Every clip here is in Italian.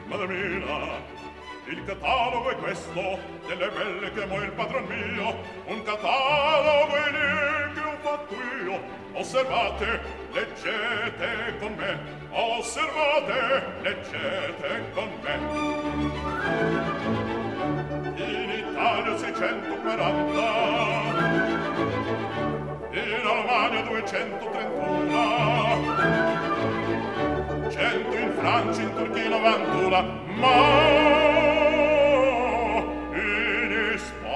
Madamina, il catalogo è questo, delle belle che amò il padron mio, un catalogo è lì che ho fatto io. Osservate, leggete con me, osservate, leggete con me. In Italia 640, in Almania 231, 100 in Francia, in Turchia 91, ma in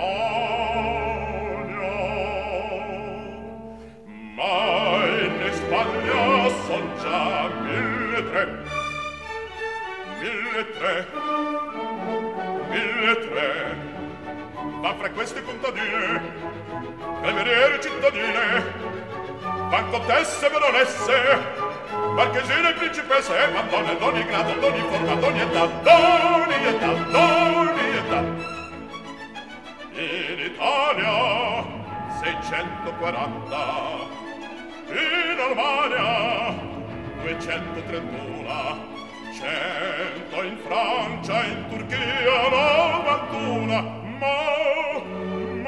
Spagna son già 1.300, 1.300, ma fra queste contadine, cameriere cittadine, van contesse baronesse, marchesine e principesse, ma donne d'ogni grado, d'ogni forma, d'ogni età, d'ogni età, d'ogni età. In Italia 640, in Almania 231, 100 in Francia, in Turchia 91, ma in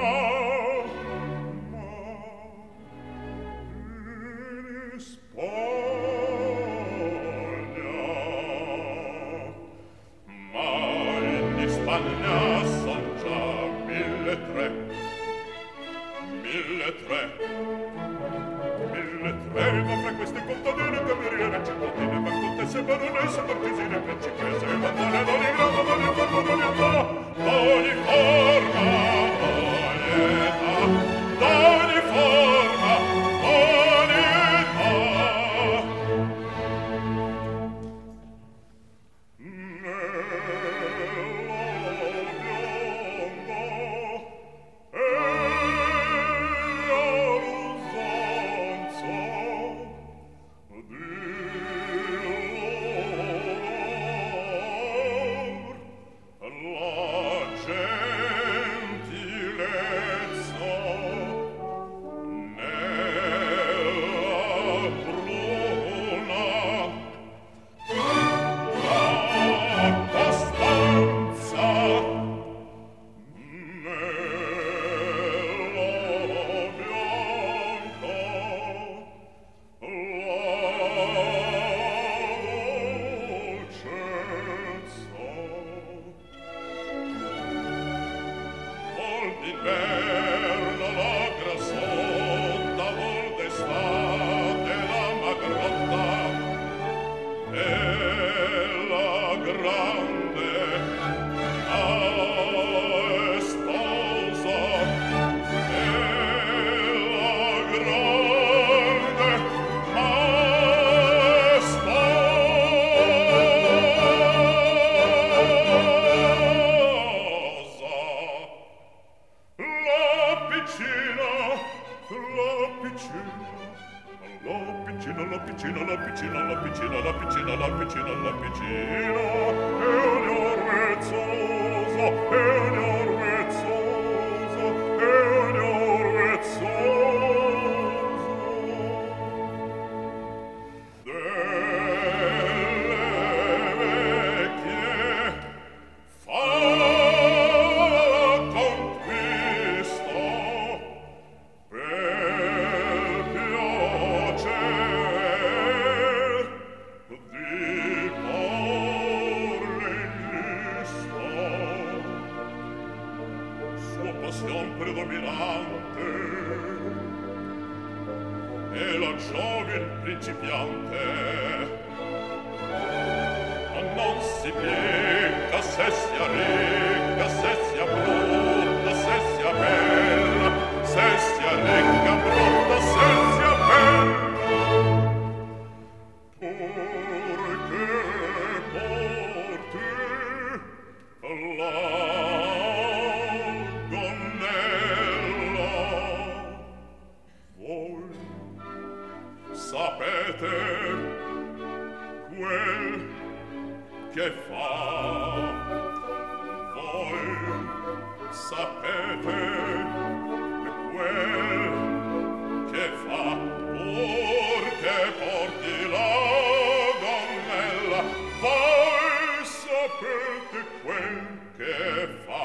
Spagna son già 1.300, ma fra queste contadine, cameriere, cittadine, ma contesse, baronesse, marchesine, principesse, ma donne d'ogni grado, d'ogni forma, d'ogni età, d'ogni forma, d'ogni età, d'ogni forma, d'ogni età. scelte quel che fa